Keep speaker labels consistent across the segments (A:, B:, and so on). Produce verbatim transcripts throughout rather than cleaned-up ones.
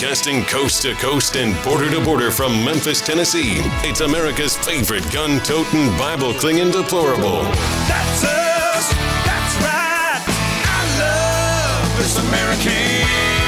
A: Broadcasting coast to coast and border to border from Memphis, Tennessee. It's America's favorite gun-toting, Bible-clinging deplorable.
B: That's us. That's right. I love this American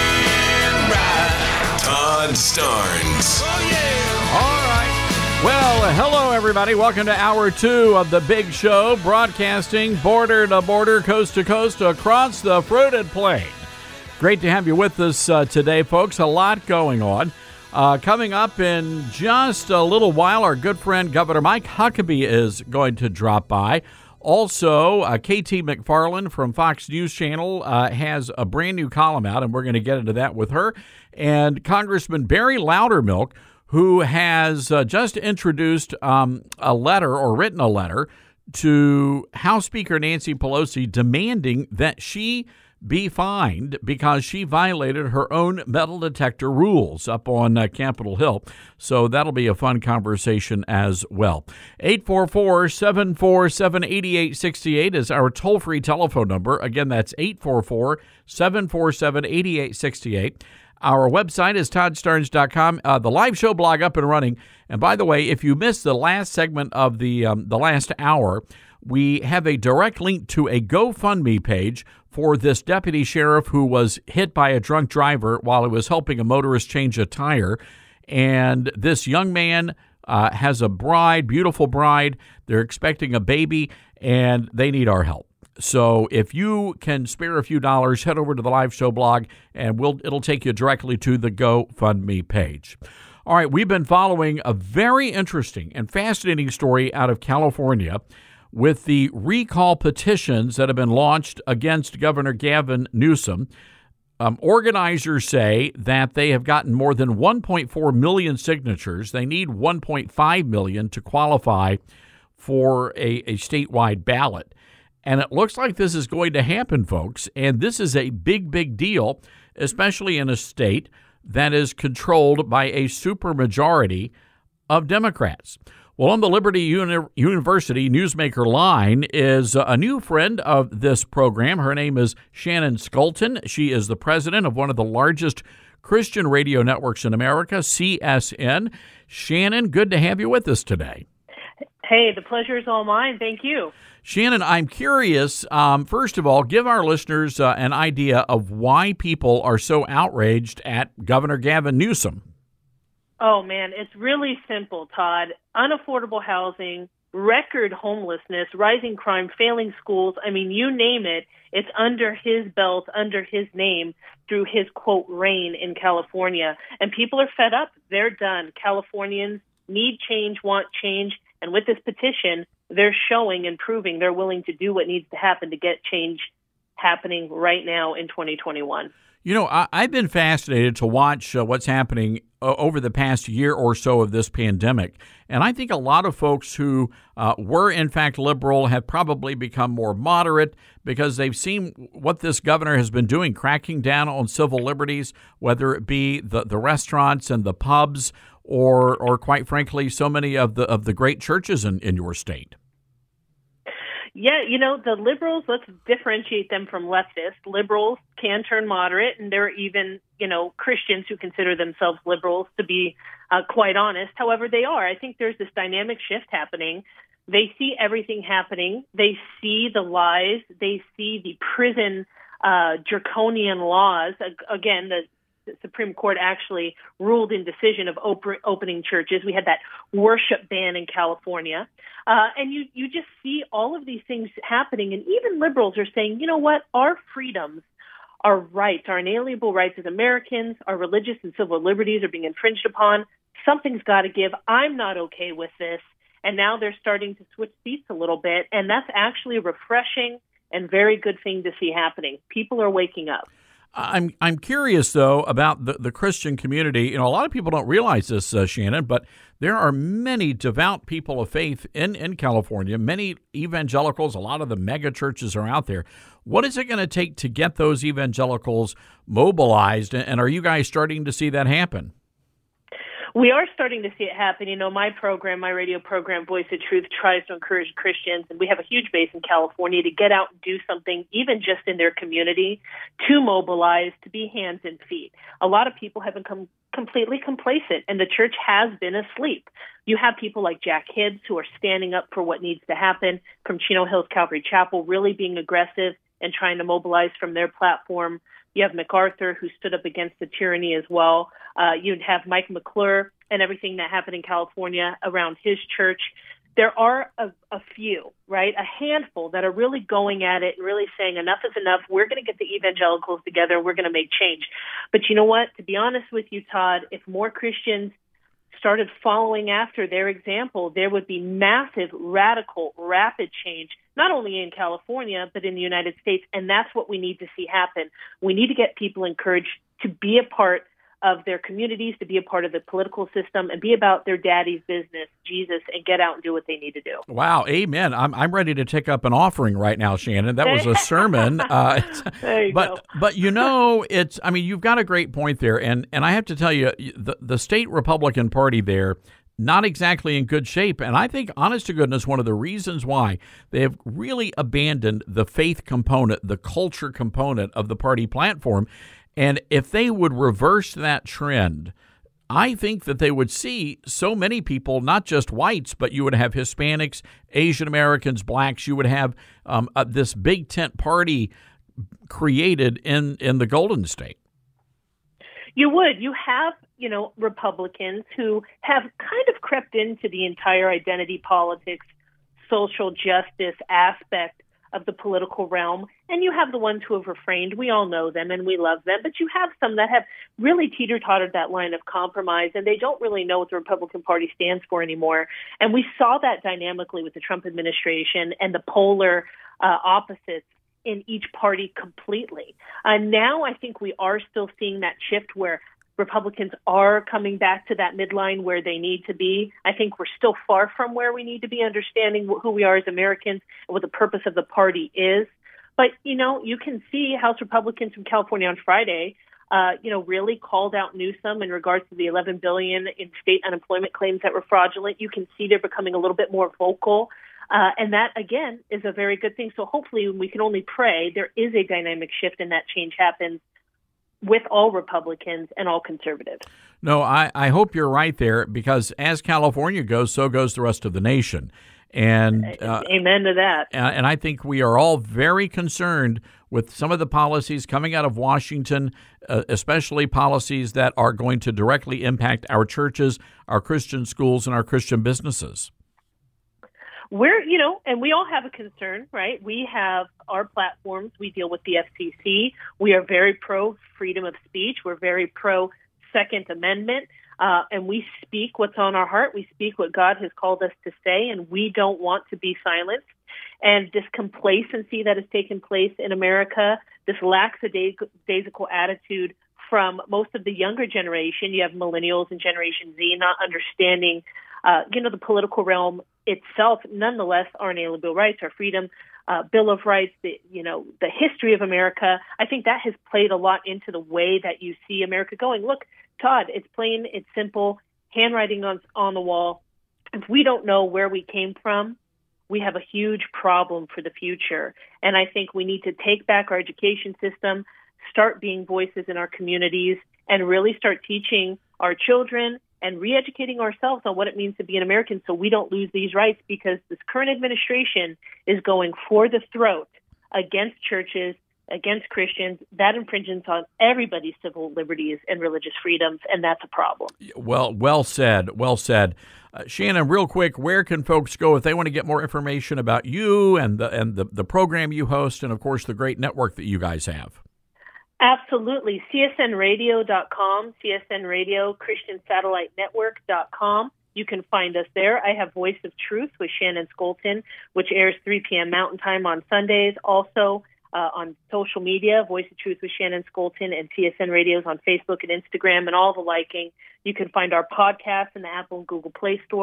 B: ride.
A: Todd Starnes.
B: Oh, yeah.
C: All right. Well, uh, hello, everybody. Welcome to hour two of the big show, broadcasting border to border, coast to coast, across the fruited plain. Great to have you with us uh, today, folks. A lot going on. Uh, coming up in just a little while, our good friend Governor Mike Huckabee is going to drop by. Also, uh, K T McFarland from Fox News Channel uh, has a brand new column out, and we're going to get into that with her. And Congressman Barry Loudermilk, who has uh, just introduced um, a letter or written a letter to House Speaker Nancy Pelosi demanding that she be fined because she violated her own metal detector rules up on uh, Capitol Hill. So that'll be a fun conversation as well. eight four four, seven four seven, eight eight six eight is our toll-free telephone number. Again, that's eight four four, seven four seven, eight eight six eight. Our website is todd starnes dot com. Uh, the live show blog up and running. And by the way, if you missed the last segment of the um, the last hour, we have a direct link to a GoFundMe page for this deputy sheriff who was hit by a drunk driver while he was helping a motorist change a tire. And this young man uh, has a bride, beautiful bride. They're expecting a baby, and they need our help. So if you can spare a few dollars, head over to the live show blog, and we'll it'll take you directly to the GoFundMe page. All right, we've been following a very interesting and fascinating story out of California with the recall petitions that have been launched against Governor Gavin Newsom. Um, organizers say that they have gotten more than one point four million signatures. They need one point five million to qualify for a, a statewide ballot. And it looks like this is going to happen, folks. And this is a big, big deal, especially in a state that is controlled by a supermajority of Democrats. Well, on the Liberty Uni- University Newsmaker line is a new friend of this program. Her name is Shannon Skulton. She is the president of one of the largest Christian radio networks in America, C S N. Shannon, good to have you with us today.
D: Hey, the pleasure is all mine. Thank you.
C: Shannon, I'm curious, um, first of all, give our listeners uh, an idea of why people are so outraged at Governor Gavin Newsom.
D: Oh, man, it's really simple, Todd. Unaffordable housing, record homelessness, rising crime, failing schools. I mean, you name it, it's under his belt, under his name, through his, quote, reign in California. And people are fed up. They're done. Californians need change, want change. And with this petition, they're showing and proving they're willing to do what needs to happen to get change happening right now in twenty twenty-one.
C: You know, I, I've been fascinated to watch uh, what's happening uh, over the past year or so of this pandemic. And I think a lot of folks who uh, were, in fact, liberal have probably become more moderate because they've seen what this governor has been doing, cracking down on civil liberties, whether it be the, the restaurants and the pubs or, or quite frankly, so many of the of the great churches in, in your state.
D: Yeah, you know, the liberals, let's differentiate them from leftists. Liberals can turn moderate, and there are even, you know, Christians who consider themselves liberals, to be uh, quite honest. However, they are. I think there's this dynamic shift happening. They see everything happening. They see the lies. They see the prison uh, draconian laws. Again, the The Supreme Court actually ruled in decision of op- opening churches. We had that worship ban in California. Uh, and you, you just see all of these things happening. And even liberals are saying, you know what, our freedoms, our rights, our inalienable rights as Americans, our religious and civil liberties are being infringed upon. Something's got to give. I'm not okay with this. And now they're starting to switch seats a little bit. And that's actually a refreshing and very good thing to see happening. People are waking up.
C: I'm I'm curious, though, about the, the Christian community. You know, a lot of people don't realize this, uh, Shannon, but there are many devout people of faith in, in California, many evangelicals. A lot of the mega churches are out there. What is it going to take to get those evangelicals mobilized, and are you guys starting to see that happen?
D: We are starting to see it happen. You know, my program, my radio program, Voice of Truth, tries to encourage Christians, and we have a huge base in California, to get out and do something, even just in their community, to mobilize, to be hands and feet. A lot of people have become completely complacent, and the church has been asleep. You have people like Jack Hibbs who are standing up for what needs to happen, from Chino Hills Calvary Chapel, really being aggressive and trying to mobilize from their platform. You have MacArthur, who stood up against the tyranny as well. Uh, you'd have Mike McClure and everything that happened in California around his church. There are a, a few, right, a handful that are really going at it and really saying enough is enough. We're going to get the evangelicals together. We're going to make change. But you know what? To be honest with you, Todd, if more Christians started following after their example, there would be massive, radical, rapid change, not only in California, but in the United States. And that's what we need to see happen. We need to get people encouraged to be a part of their communities, to be a part of the political system, and be about their daddy's business, Jesus, and get out and do what they need to do.
C: Wow, amen. I'm I'm ready to take up an offering right now, Shannon. That was a sermon. Uh,
D: there you
C: but,
D: go.
C: But, you know, it's, I mean, you've got a great point there. And, and I have to tell you, the, the state Republican Party there, not exactly in good shape. And I think, honest to goodness, one of the reasons why they have really abandoned the faith component, the culture component of the party platform. And if they would reverse that trend, I think that they would see so many people, not just whites, but you would have Hispanics, Asian Americans, blacks. You would have um, uh, this big tent party created in, in the Golden State.
D: You would. You have, you know, Republicans who have kind of crept into the entire identity politics, social justice aspect of the political realm, and you have the ones who have refrained. We all know them and we love them, but you have some that have really teeter-tottered that line of compromise, and they don't really know what the Republican Party stands for anymore. And we saw that dynamically with the Trump administration and the polar uh, opposites in each party completely. Uh, now I think we are still seeing that shift where Republicans are coming back to that midline where they need to be. I think we're still far from where we need to be, understanding who we are as Americans and what the purpose of the party is. But, you know, you can see House Republicans from California on Friday, uh, you know, really called out Newsom in regards to the eleven billion dollars in state unemployment claims that were fraudulent. You can see they're becoming a little bit more vocal. Uh, and that, again, is a very good thing. So hopefully we can only pray there is a dynamic shift and that change happens with all Republicans and all conservatives.
C: No, I, I hope you're right there, because as California goes, so goes the rest of the nation. And uh,
D: amen to that.
C: And I think we are all very concerned with some of the policies coming out of Washington, uh, especially policies that are going to directly impact our churches, our Christian schools, and our Christian businesses.
D: We're, you know, and we all have a concern, right? We have our platforms. We deal with the F C C. We are very pro freedom of speech. We're very pro Second Amendment. Uh, and we speak what's on our heart. We speak what God has called us to say, and we don't want to be silenced. And this complacency that has taken place in America, this lackadaisical attitude from most of the younger generation, you have millennials and Generation Z not understanding, uh, you know, the political realm itself. Nonetheless, our inalienable rights, our freedom, uh, Bill of Rights, the, you know, the history of America. I think that has played a lot into the way that you see America going. Look, Todd, it's plain, it's simple, handwriting on on the wall. If we don't know where we came from, we have a huge problem for the future. And I think we need to take back our education system, start being voices in our communities, and really start teaching our children and re-educating ourselves on what it means to be an American so we don't lose these rights, because this current administration is going for the throat against churches, against Christians. That infringes on everybody's civil liberties and religious freedoms, and that's a problem.
C: Well, well said, well said. Uh, Shannon, real quick, where can folks go if they want to get more information about you and the and the, the program you host, and, of course, the great network that you guys have?
D: Absolutely. C S N radio dot com, C S N Radio, Christian Satellite Network dot com. You can find us there. I have Voice of Truth with Shannon Skolton, which airs three p.m. Mountain Time on Sundays. Also uh, on social media, Voice of Truth with Shannon Skolton, and C S N Radio's on Facebook and Instagram and all the liking. You can find our podcast in the Apple and Google Play Store.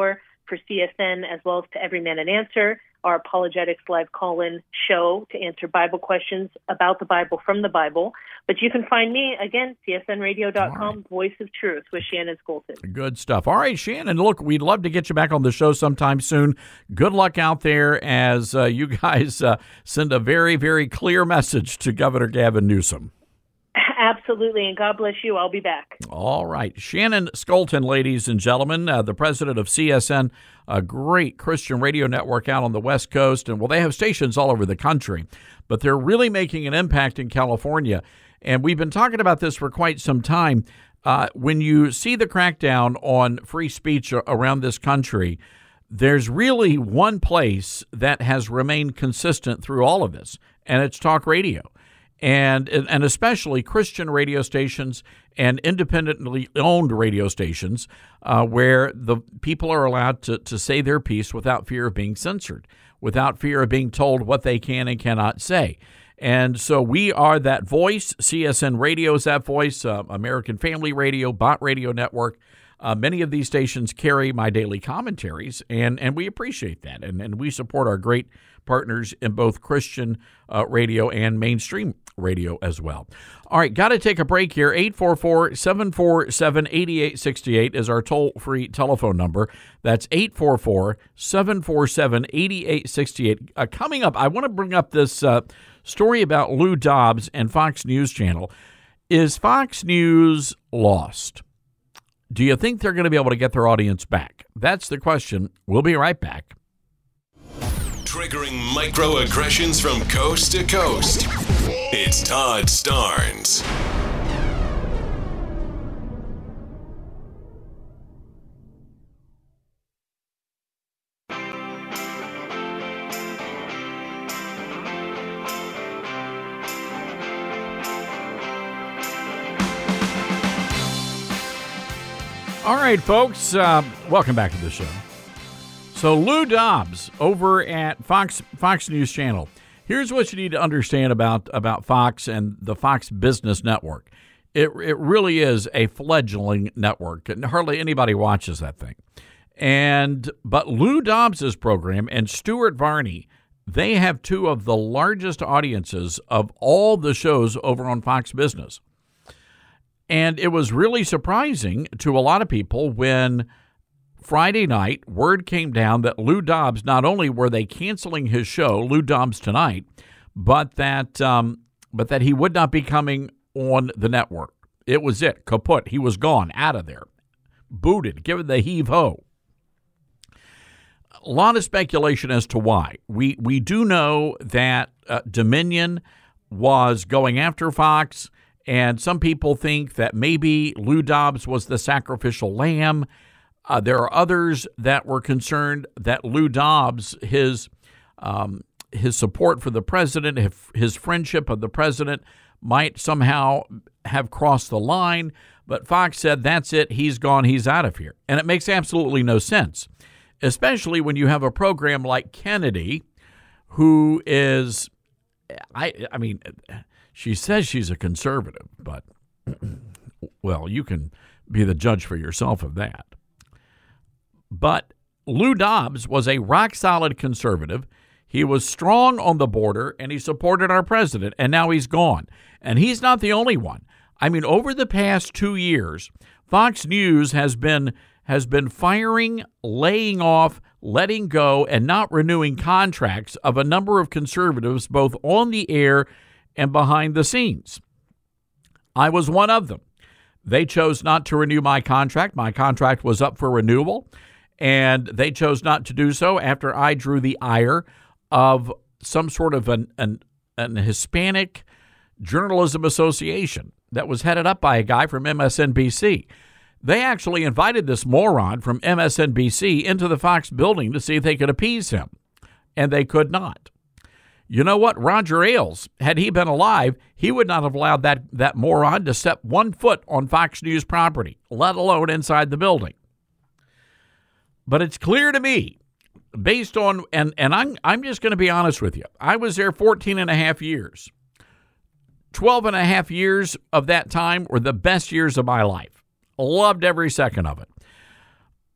D: for C S N, as well as to Every Man an Answer, our Apologetics Live call-in show to answer Bible questions about the Bible from the Bible. But you can find me, again, C S N radio dot com, right. Voice of Truth with Shannon Skolton.
C: Good stuff. All right, Shannon, look, we'd love to get you back on the show sometime soon. Good luck out there as uh, you guys uh, send a very, very clear message to Governor Gavin Newsom.
D: Absolutely, and God bless you. I'll be back.
C: All right. Shannon Skolton, ladies and gentlemen, uh, the president of C S N, a great Christian radio network out on the West Coast. And, well, they have stations all over the country, but they're really making an impact in California. And we've been talking about this for quite some time. Uh, when you see the crackdown on free speech around this country, there's really one place that has remained consistent through all of this, and it's talk radio. And and especially Christian radio stations and independently owned radio stations uh, where the people are allowed to, to say their piece without fear of being censored, without fear of being told what they can and cannot say. And so we are that voice. C S N Radio is that voice, uh, American Family Radio, Bot Radio Network. Uh, many of these stations carry my daily commentaries, and, and we appreciate that. And, and we support our great partners in both Christian uh, radio and mainstream radio as well. All right, got to take a break here. eight four four, seven four seven, eight eight six eight is our toll-free telephone number. That's eight four four, seven four seven, eight eight six eight. Uh, coming up, I want to bring up this uh, story about Lou Dobbs and Fox News Channel. Is Fox News lost? Do you think they're going to be able to get their audience back? That's the question. We'll be right back.
A: Triggering microaggressions from coast to coast. It's Todd Starnes.
C: All right, folks, uh, welcome back to the show. So Lou Dobbs over at Fox Fox News Channel. Here's what you need to understand about, about Fox and the Fox Business Network. It it really is a fledgling network, and hardly anybody watches that thing. And but Lou Dobbs's program and Stuart Varney, they have two of the largest audiences of all the shows over on Fox Business. And it was really surprising to a lot of people when Friday night word came down that Lou Dobbs, not only were they canceling his show, Lou Dobbs Tonight, but that um, but that he would not be coming on the network. It was it, kaput. He was gone, out of there, booted, given the heave-ho. A lot of speculation as to why. We, we do know that uh, Dominion was going after Fox. And some people think that maybe Lou Dobbs was the sacrificial lamb. Uh, there are others that were concerned that Lou Dobbs, his um, his support for the president, his friendship of the president, might somehow have crossed the line. But Fox said, that's it, he's gone, he's out of here. And it makes absolutely no sense, especially when you have a program like Kennedy, who is, I, I mean... She says she's a conservative, but, well, you can be the judge for yourself of that. But Lou Dobbs was a rock-solid conservative. He was strong on the border, and he supported our president, and now he's gone. And he's not the only one. I mean, over the past two years, Fox News has been has been firing, laying off, letting go, and not renewing contracts of a number of conservatives, both on the air and behind the scenes. I was one of them. They chose not to renew my contract. My contract was up for renewal, and they chose not to do so after I drew the ire of some sort of an, an, an Hispanic Journalism Association that was headed up by a guy from M S N B C. They actually invited this moron from M S N B C into the Fox building to see if they could appease him, and they could not. You know what? Roger Ailes, had he been alive, he would not have allowed that, that moron to step one foot on Fox News property, let alone inside the building. But it's clear to me, based on, and, and I'm, I'm just going to be honest with you, I was there fourteen and a half years. twelve and a half years of that time were the best years of my life. Loved every second of it.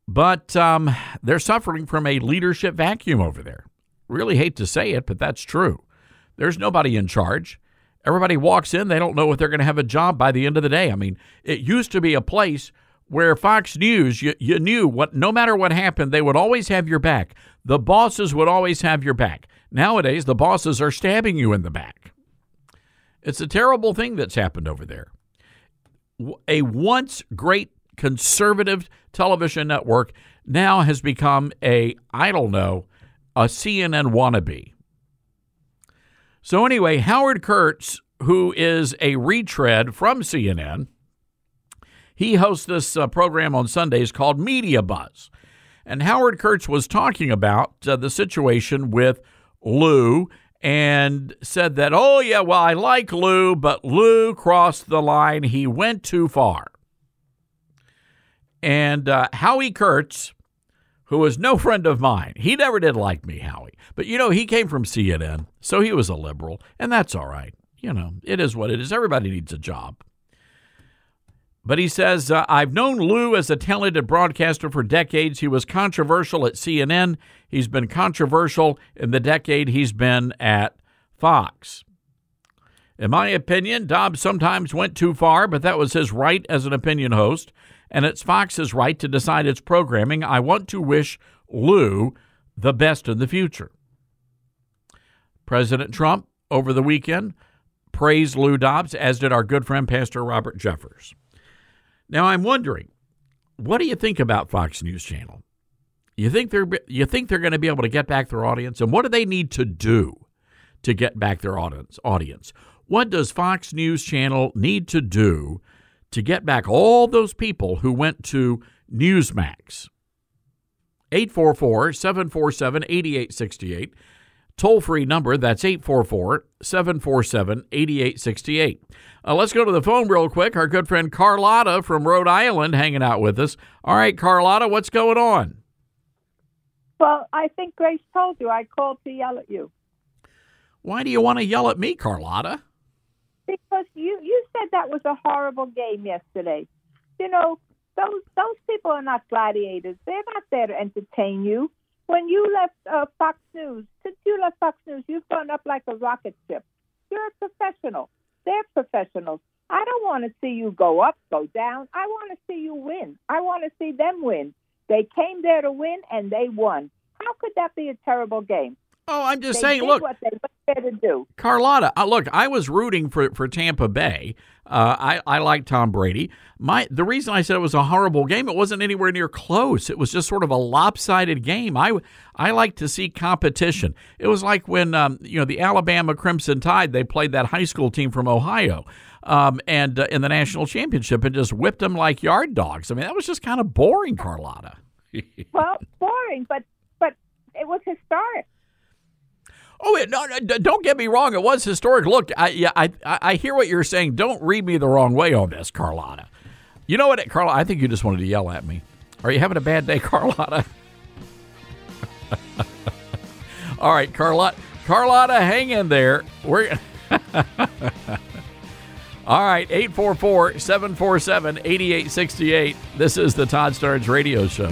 C: But um, they're suffering from a leadership vacuum over there. Really hate to say it, but that's true. There's nobody in charge. Everybody walks in. They don't know if they're going to have a job by the end of the day. I mean, it used to be a place where Fox News, you, you knew what, no matter what happened, they would always have your back. The bosses would always have your back. Nowadays, the bosses are stabbing you in the back. It's a terrible thing that's happened over there. A once great conservative television network now has become a, I don't know, a C N N wannabe. So anyway, Howard Kurtz, who is a retread from C N N, he hosts this uh, program on Sundays called Media Buzz. And Howard Kurtz was talking about uh, the situation with Lou and said that, oh, yeah, well, I like Lou, but Lou crossed the line. He went too far. And uh, Howie Kurtz, who is no friend of mine, he never did like me, Howie. But, you know, he came from C N N, so he was a liberal, and that's all right. You know, it is what it is. Everybody needs a job. But he says, uh, I've known Lou as a talented broadcaster for decades. He was controversial at C N N. He's been controversial in the decade he's been at Fox. In my opinion, Dobbs sometimes went too far, but that was his right as an opinion host, and it's Fox's right to decide its programming. I want to wish Lou the best in the future. President Trump, over the weekend, praised Lou Dobbs, as did our good friend, Pastor Robert Jeffers. Now, I'm wondering, what do you think about Fox News Channel? You think they're you think they're going to be able to get back their audience? And what do they need to do to get back their audience? Audience? What does Fox News Channel need to do to get back all those people who went to Newsmax? eight four four, seven four seven, eight eight six eight. Toll-free number, that's eight four four, seven four seven, eight eight six eight. Uh, let's go to the phone real quick. Our good friend Carlotta from Rhode Island hanging out with us. All right, Carlotta, what's going on?
E: Well, I think Grace told you I called to yell at you.
C: Why do you want to yell at me, Carlotta?
E: Because you, you said that was a horrible game yesterday. You know, those those people are not gladiators. They're not there to entertain you. When you left uh, Fox News, since you left Fox News, you've gone up like a rocket ship. You're a professional. They're professionals. I don't want to see you go up, go down. I want to see you win. I want to see them win. They came there to win, and they won. How could that be a terrible game?
C: Oh, I'm just
E: they
C: saying,
E: did
C: look,
E: what they went there to do.
C: Carlotta, uh, look, I was rooting for, for Tampa Bay. Uh, I, I like Tom Brady. My The reason I said it was a horrible game, it wasn't anywhere near close. It was just sort of a lopsided game. I, I like to see competition. It was like when, um, you know, the Alabama Crimson Tide, they played that high school team from Ohio um, and uh, in the national championship and just whipped them like yard dogs. I mean, that was just kind of boring, Carlotta.
E: Well, boring, but but it was historic.
C: Oh, no, no, don't get me wrong. It was historic. Look, I, yeah, I, I hear what you're saying. Don't read me the wrong way on this, Carlotta. You know what, Carlotta? I think you just wanted to yell at me. Are you having a bad day, Carlotta? All right, Carlotta, Carlotta, hang in there. We're all right. eight four four, seven four seven, eight eight six eight. This is the Todd Starnes Radio Show.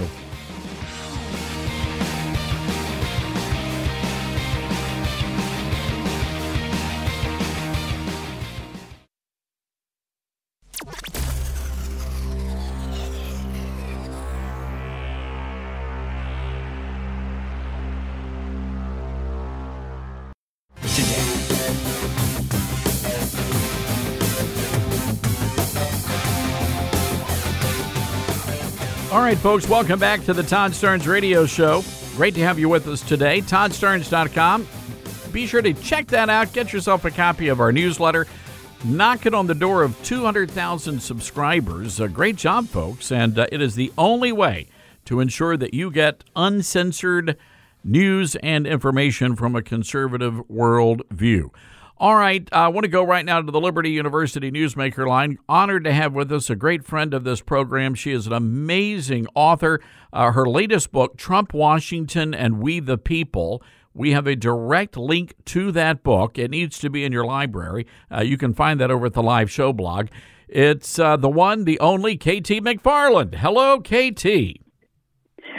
C: All right, folks, welcome back to the Todd Starnes Radio Show. Great to have you with us today. Todd Starnes dot com. Be sure to check that out. Get yourself a copy of our newsletter. Knocking on the door of two hundred thousand subscribers. A great job, folks. And uh, it is the only way to ensure that you get uncensored news and information from a conservative worldview. All right, I want to go right now to the Liberty University Newsmaker line. Honored to have with us a great friend of this program. She is an amazing author. Uh, her latest book, Trump, Washington, and We the People. We have a direct link to that book. It needs to be in your library. Uh, you can find that over at the live show blog. It's uh, the one, the only, K T McFarland. Hello, K T.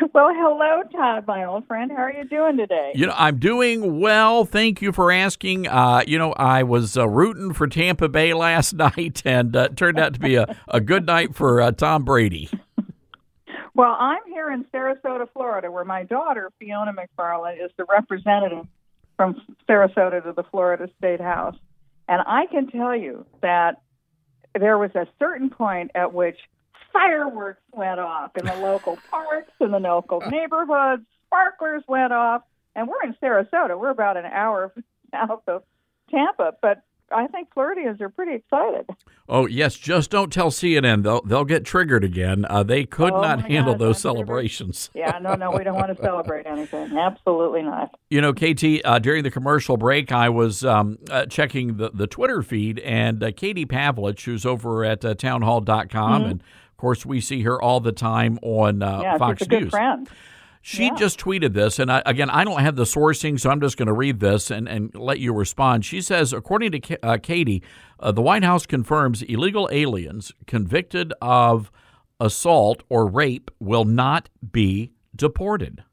F: Well, hello, Todd, my old friend. How are you doing today?
C: You know, I'm doing well. Thank you for asking. Uh, you know, I was uh, rooting for Tampa Bay last night, and uh, it turned out to be a, a good night for uh, Tom Brady.
F: Well, I'm here in Sarasota, Florida, where my daughter, Fiona McFarland, is the representative from Sarasota to the Florida State House. And I can tell you that there was a certain point at which fireworks went off in the local parks, in the local neighborhoods, sparklers went off. And we're in Sarasota. We're about an hour south of Tampa, but I think Floridians are pretty excited.
C: Oh, yes, just don't tell C N N. They'll, they'll get triggered again. Uh, they could
F: Oh,
C: not
F: my
C: handle
F: God,
C: those
F: I'm
C: celebrations.
F: Yeah, no, no, we don't want to celebrate anything. Absolutely not.
C: You know, K T, uh, during the commercial break, I was um, uh, checking the, the Twitter feed, and uh, Katie Pavlich, who's over at uh, townhall dot com,
F: Mm-hmm.
C: and, of course, we see her all the time on uh,
F: Yeah,
C: Fox
F: she's a good
C: News.
F: friend.
C: She
F: Yeah.
C: just tweeted this, and I, again, I don't have the sourcing, so I'm just going to read this and, and let you respond. She says, according to K- uh, Katie, uh, the White House confirms illegal aliens convicted of assault or rape will not be deported.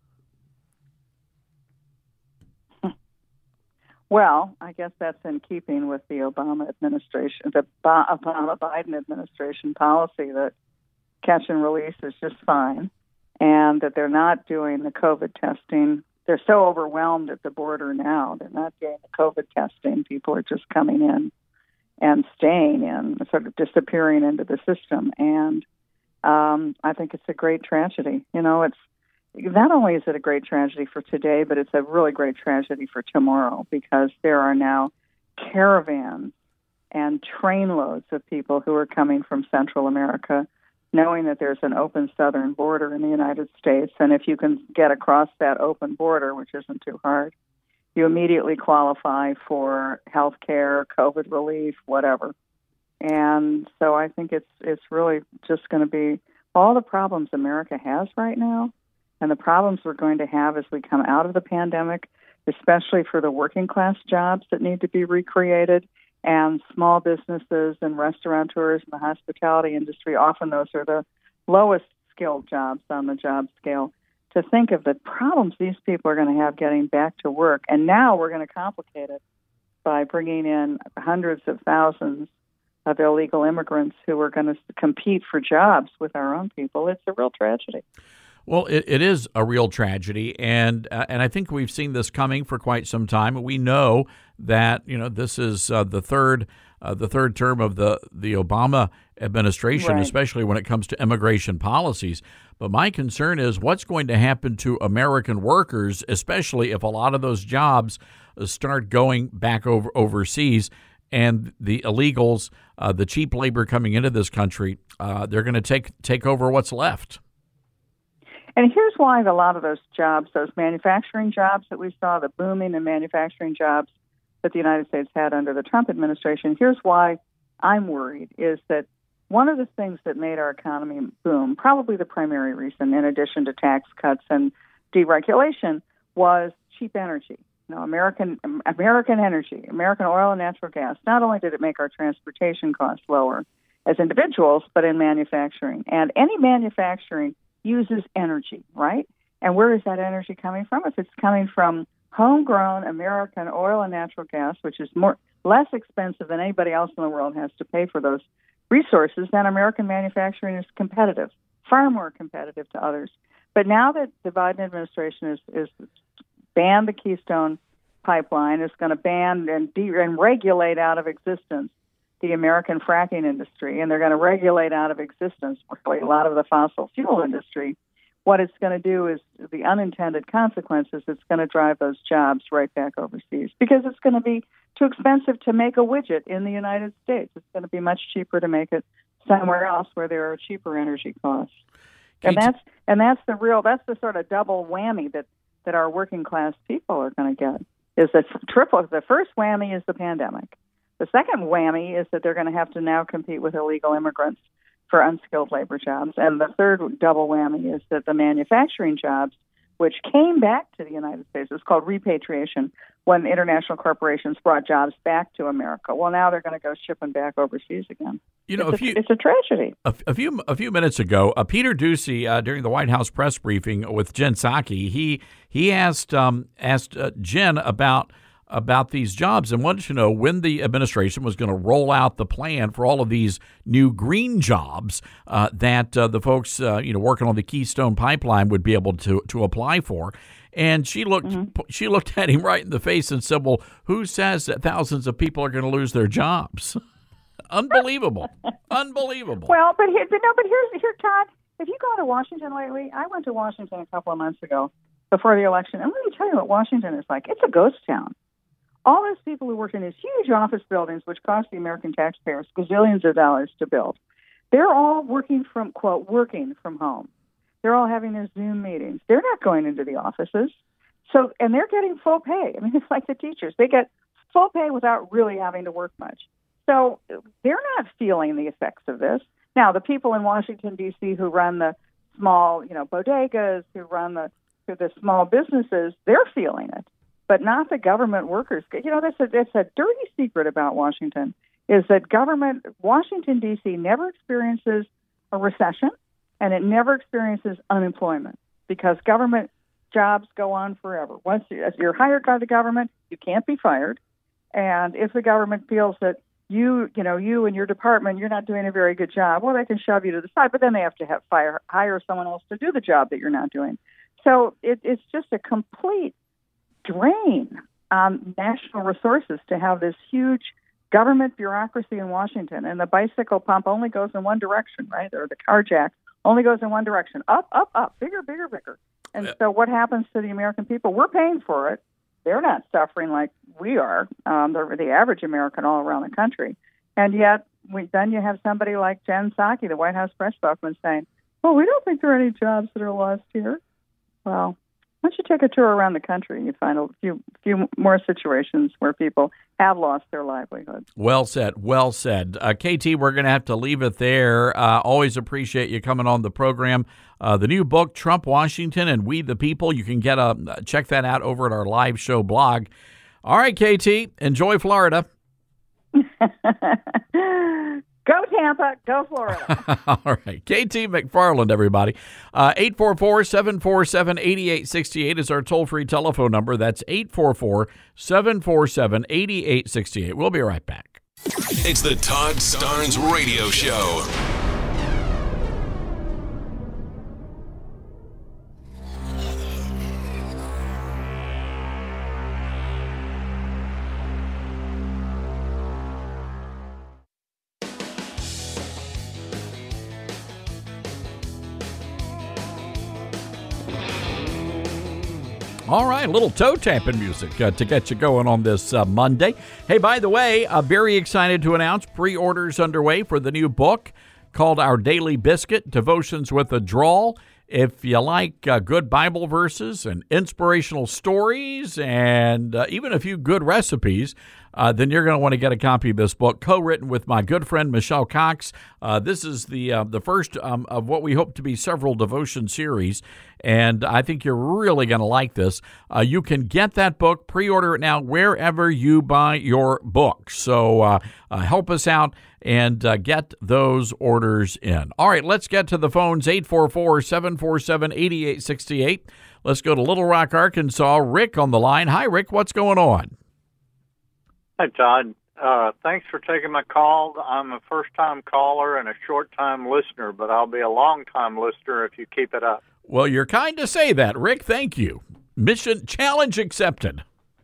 F: Well, I guess that's in keeping with the Obama administration, the Ba- Obama-Biden administration policy that catch and release is just fine, and that they're not doing the COVID testing. They're so overwhelmed at the border now. They're not doing the COVID testing. People are just coming in and staying in, sort of disappearing into the system. And um, I think it's a great tragedy. You know, it's not only is it a great tragedy for today, but it's a really great tragedy for tomorrow, because there are now caravans and trainloads of people who are coming from Central America, knowing that there's an open southern border in the United States. And if you can get across that open border, which isn't too hard, you immediately qualify for health care, COVID relief, whatever. And so I think it's it's really just going to be all the problems America has right now, and the problems we're going to have as we come out of the pandemic, especially for the working class jobs that need to be recreated, and small businesses and restaurateurs and the hospitality industry. Often those are the lowest skilled jobs on the job scale. To think of the problems these people are going to have getting back to work. And now we're going to complicate it by bringing in hundreds of thousands of illegal immigrants who are going to compete for jobs with our own people. It's a real tragedy.
C: Well, it, it is a real tragedy, and uh, and I think we've seen this coming for quite some time. We know that, you know, this is uh, the third uh, the third term of the, the Obama administration,
F: Right.
C: especially when it comes to immigration policies. But my concern is what's going to happen to American workers, especially if a lot of those jobs uh, start going back over overseas, and the illegals, uh, the cheap labor coming into this country, uh, they're going to take take over what's left.
F: And here's why a lot of those jobs, those manufacturing jobs that we saw, the booming in manufacturing jobs that the United States had under the Trump administration, here's why I'm worried, is that one of the things that made our economy boom, probably the primary reason, in addition to tax cuts and deregulation, was cheap energy. You know, American American energy, American oil and natural gas. Not only did it make our transportation costs lower as individuals, but in manufacturing. And any manufacturing uses energy, right? And where is that energy coming from? If it's coming from homegrown American oil and natural gas, which is more less expensive than anybody else in the world has to pay for those resources, then American manufacturing is competitive, far more competitive to others. But now that the Biden administration is, is banned the Keystone Pipeline, is going to ban and, de- and regulate out of existence the American fracking industry, and they're going to regulate out of existence really a lot of the fossil fuel industry, what it's going to do is the unintended consequences, it's going to drive those jobs right back overseas, because it's going to be too expensive to make a widget in the United States. It's going to be much cheaper to make it somewhere else where there are cheaper energy costs. And that's and that's the real that's the sort of double whammy that, that our working class people are going to get. Is the triple the first whammy is the pandemic. The second whammy is that they're going to have to now compete with illegal immigrants for unskilled labor jobs. And the third double whammy is that the manufacturing jobs, which came back to the United States, it's called repatriation, when international corporations brought jobs back to America. Well, now they're going to go shipping back overseas again.
C: You know,
F: it's,
C: a few,
F: a, it's a tragedy.
C: A, a few a few minutes ago, uh, Peter Doocy, uh, during the White House press briefing with Jen Psaki, he he asked um, asked uh, Jen about about these jobs and wanted to know when the administration was going to roll out the plan for all of these new green jobs uh, that uh, the folks uh, you know working on the Keystone Pipeline would be able to to apply for. And she looked mm-hmm. she looked at him right in the face and said, "Well, who says that thousands of people are going to lose their jobs?" Unbelievable. Unbelievable.
F: Well, but here, no, but here's here, Todd. If you go to Washington lately, I went to Washington a couple of months ago before the election, and let me tell you what Washington is like. It's a ghost town. All those people who work in these huge office buildings, which cost the American taxpayers gazillions of dollars to build, they're all working from, quote, working from home. They're all having their Zoom meetings. They're not going into the offices. So, and they're getting full pay. I mean, it's like the teachers. They get full pay without really having to work much. So they're not feeling the effects of this. Now, the people in Washington, D C who run the small, you know, bodegas, who run the the small businesses, they're feeling it, but not the government workers. You know, that's a, that's a dirty secret about Washington, is that government, Washington, D C never experiences a recession, and it never experiences unemployment because government jobs go on forever. Once you're hired by the government, you can't be fired. And if the government feels that you, you know, you and your department, you're not doing a very good job, well, they can shove you to the side, but then they have to have fire, hire someone else to do the job that you're not doing. So it, it's just a complete drain on national resources to have this huge government bureaucracy in Washington. And the bicycle pump only goes in one direction, right? Or the car jack only goes in one direction, up, up, up, bigger, bigger, bigger. And yeah. So what happens to the American people? We're paying for it. They're not suffering like we are, um, the, the average American all around the country. And yet, we, then you have somebody like Jen Psaki, the White House press spokesman, saying, well, we don't think there are any jobs that are lost here. Well, why don't you take a tour around the country and you find a few few more situations where people have lost their livelihood.
C: Well said. Well said. Uh, K T, we're going to have to leave it there. Uh, always appreciate you coming on the program. Uh, the new book, Trump, Washington, and We the People, you can get a check that out over at our live show blog. All right, K T, enjoy Florida.
F: Go Tampa, go Florida.
C: All right. K T McFarland, everybody. Uh, eight four four, seven four seven, eight eight six eight is our toll-free telephone number. That's eight four four, seven four seven, eight eight six eight. We'll be right back.
A: It's the Todd Starnes Radio Show.
C: All right, a little toe-tapping music uh, to get you going on this uh, Monday. Hey, by the way, uh, very excited to announce pre-orders underway for the new book called Our Daily Biscuit, Devotions with a Drawl. If you like uh, good Bible verses and inspirational stories and uh, even a few good recipes, uh, then you're going to want to get a copy of this book, co-written with my good friend Michelle Cox. Uh, this is the uh, the first um, of what we hope to be several devotion series, and I think you're really going to like this. Uh, you can get that book, pre-order it now wherever you buy your books. So uh, uh, help us out and uh, get those orders in. All right, let's get to the phones, eight four four, seven four seven, eight eight six eight. Let's go to Little Rock, Arkansas. Rick on the line. Hi, Rick. What's going on?
G: Hi, Todd. Uh, thanks for taking my call. I'm a first-time caller and a short-time listener, but I'll be a long-time listener if you keep it up.
C: Well, you're kind to say that, Rick. Thank you. Mission challenge accepted.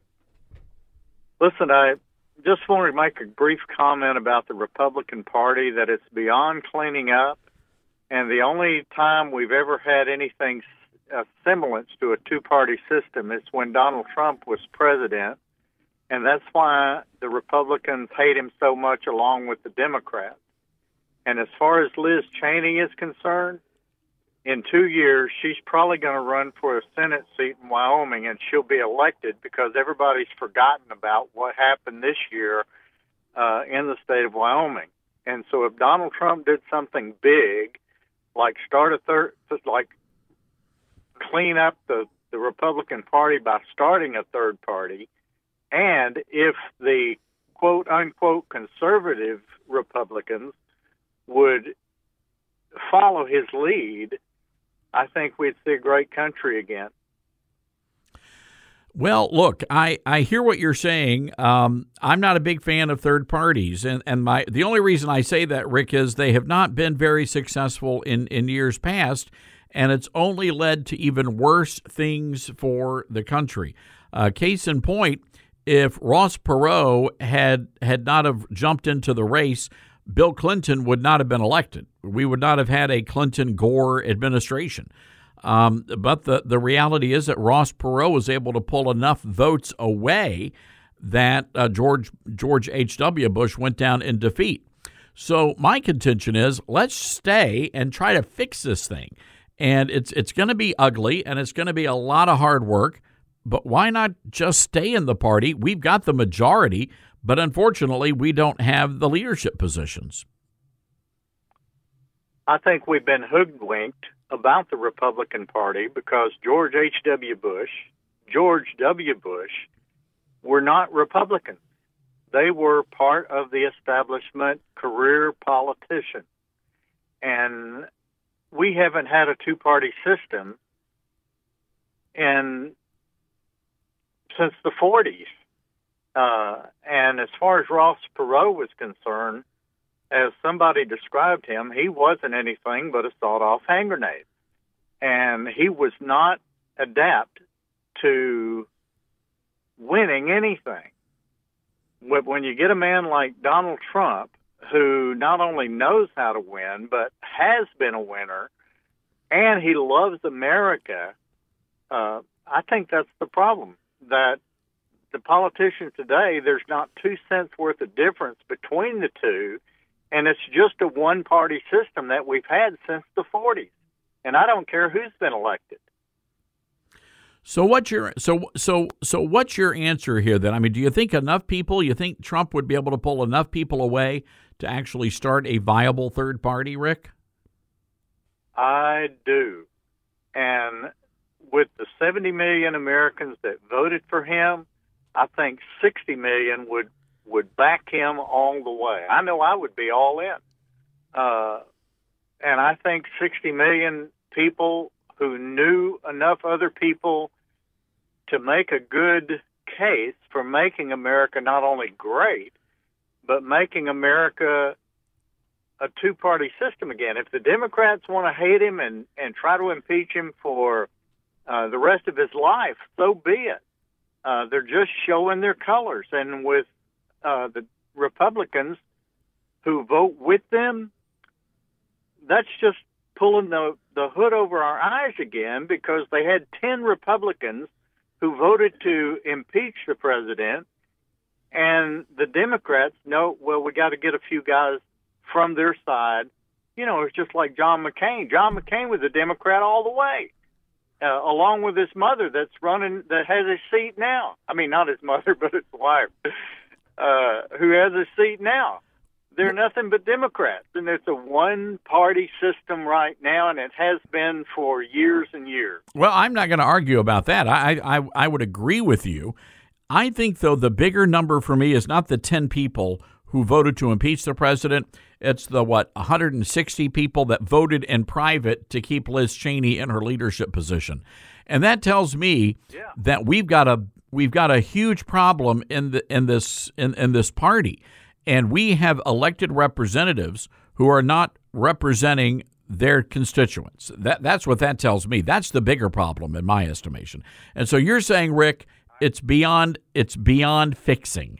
G: Listen, I just want to make a brief comment about the Republican Party, that it's beyond cleaning up, and the only time we've ever had anything a semblance to a two-party system is when Donald Trump was president. And that's why the Republicans hate him so much, along with the Democrats. And as far as Liz Cheney is concerned, in two years, she's probably going to run for a Senate seat in Wyoming, and she'll be elected because everybody's forgotten about what happened this year uh, in the state of Wyoming. And so if Donald Trump did something big, like start a third, like clean up the, the Republican Party by starting a third party, And if the quote-unquote conservative Republicans would follow his lead, I think we'd see a great country again.
C: Well, look, I, I hear what you're saying. Um, I'm not a big fan of third parties, and, and my the only reason I say that, Rick, is they have not been very successful in, in years past, and it's only led to even worse things for the country. Uh, case in point, if Ross Perot had had not have jumped into the race, Bill Clinton would not have been elected. We would not have had a Clinton-Gore administration. Um, but the, the reality is that Ross Perot was able to pull enough votes away that uh, George George H W. Bush went down in defeat. So my contention is let's stay and try to fix this thing. And it's it's going to be ugly, and it's going to be a lot of hard work. But why not just stay in the party? We've got the majority, but unfortunately, we don't have the leadership positions.
G: I think we've been hoodwinked about the Republican Party because George H W. Bush, George W. Bush were not Republicans. They were part of the establishment, career politicians. And we haven't had a two-party system in since the forties. Uh, and as far as Ross Perot was concerned, as somebody described him, he wasn't anything but a sawed-off hand grenade. And he was not adept to winning anything. When you get a man like Donald Trump, who not only knows how to win, but has been a winner, and he loves America, uh, I think that's the problem, that the politicians today, there's not two cents worth of difference between the two, and it's just a one-party system that we've had since the forties. And I don't care who's been elected.
C: So what's your so so so what's your answer here then? I mean, do you think enough people, you think Trump would be able to pull enough people away to actually start a viable third party, Rick?
G: I do. And with the seventy million Americans that voted for him, I think sixty million would would back him all the way. I know I would be all in. Uh, and I think sixty million people who knew enough other people to make a good case for making America not only great, but making America a two-party system again. If the Democrats want to hate him and, and try to impeach him for uh, the rest of his life, so be it. Uh, they're just showing their colors. And with uh, the Republicans who vote with them, that's just pulling the, the hood over our eyes again, because they had ten Republicans who voted to impeach the president, and the Democrats know, well, we got to get a few guys from their side. You know, it's just like John McCain. John McCain was a Democrat all the way, uh, along with his mother that's running, that has a seat now. I mean, not his mother, but his wife, uh, who has a seat now. They're nothing but Democrats, and it's a one-party system right now, and it has been for years and years.
C: Well, I'm not going to argue about that. I, I I would agree with you. I think, though, the bigger number for me is not the ten people who voted to impeach the president. It's the, what, one hundred sixty people that voted in private to keep Liz Cheney in her leadership position. And that tells me yeah. that we've got a we've got a huge problem in the in this in, in this party. And we have elected representatives who are not representing their constituents. That that's what that tells me. That's the bigger problem in my estimation. And so you're saying, Rick, it's beyond it's beyond fixing.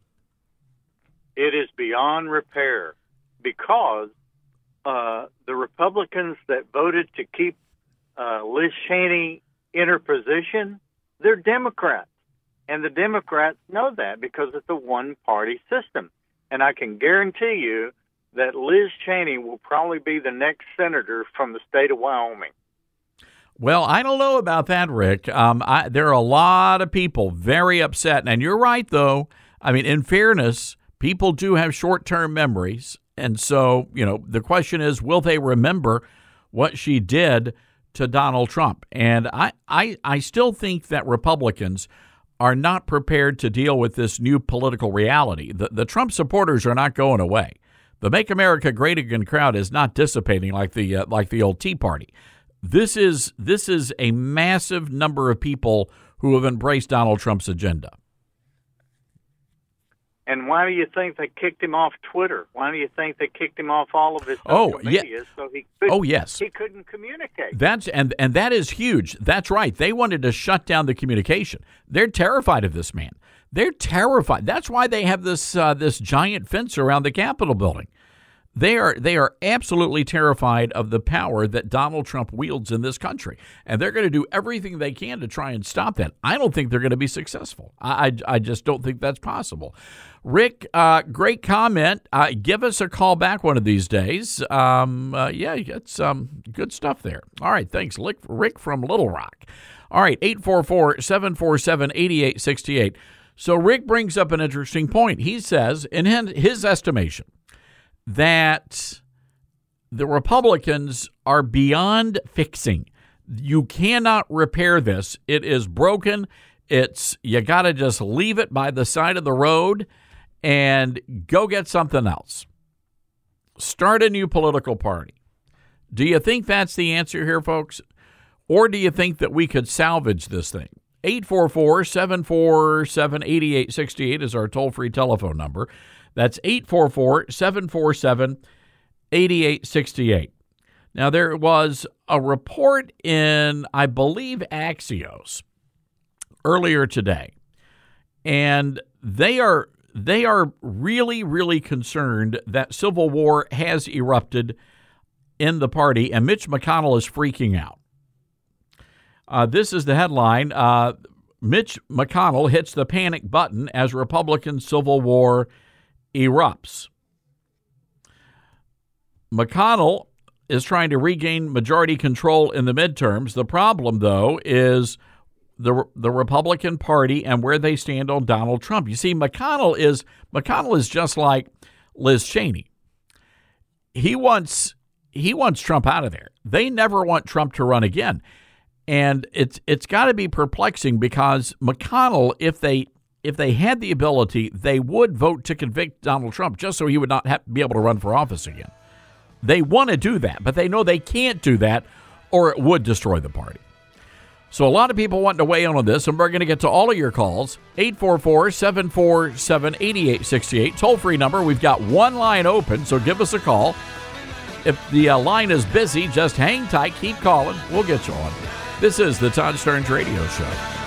G: It is beyond repair, because uh, the Republicans that voted to keep uh, Liz Cheney in her position, they're Democrats. And the Democrats know that because it's a one-party system. And I can guarantee you that Liz Cheney will probably be the next senator from the state of Wyoming.
C: Well, I don't know about that, Rick. Um, I, there are a lot of people very upset. And you're right, though. I mean, in fairness, people do have short-term memories. And so, you know, the question is, will they remember what she did to Donald Trump? And I, I, I still think that Republicans are not prepared to deal with this new political reality. The, the Trump supporters are not going away. The Make America Great Again crowd is not dissipating like the uh, like the old Tea Party. This is this is a massive number of people who have embraced Donald Trump's agenda.
G: And why do you think they kicked him off Twitter? Why do you think they kicked him off all of his
C: oh,
G: social
C: yeah.
G: media so he couldn't,
C: oh, yes.
G: he couldn't communicate?
C: That's and and that is huge. That's right. They wanted to shut down the communication. They're terrified of this man. They're terrified. That's why they have this uh, this giant fence around the Capitol building. They are they are absolutely terrified of the power that Donald Trump wields in this country, and they're going to do everything they can to try and stop that. I don't think they're going to be successful. I, I, I just don't think that's possible. Rick, uh, great comment. Uh, give us a call back one of these days. Um, uh, yeah, you got some good stuff there. All right, thanks, Rick, Rick from Little Rock. All right, eight four four, seven four seven, eight eight six eight. So Rick brings up an interesting point. He says, in his estimation, that the Republicans are beyond fixing. You cannot repair this. It is broken. It's you got to just leave it by the side of the road and go get something else. Start a new political party. Do you think that's the answer here, folks? Or do you think that we could salvage this thing? eight four four, seven four seven, eight eight six eight is our toll-free telephone number. That's eight four four, seven four seven, eight eight six eight. Now, there was a report in, I believe, Axios earlier today, and they are they are really, really concerned that civil war has erupted in the party, and Mitch McConnell is freaking out. Uh, this is the headline. Uh, Mitch McConnell hits the panic button as Republican civil war erupts. McConnell is trying to regain majority control in the midterms. The problem, though, is the the Republican Party and where they stand on Donald Trump. You see, McConnell is McConnell is just like Liz Cheney. He wants he wants Trump out of there. They never want Trump to run again. And it's it's got to be perplexing because McConnell, if they if they had the ability, they would vote to convict Donald Trump just so he would not have, be able to run for office again. They want to do that, but they know they can't do that or it would destroy the party. So a lot of people want to weigh in on this, and we're going to get to all of your calls. eight four four, seven four seven, eight eight six eight, toll-free number. We've got one line open, so give us a call. If the uh, line is busy, just hang tight, keep calling. We'll get you on. This is the Todd Starnes Radio Show.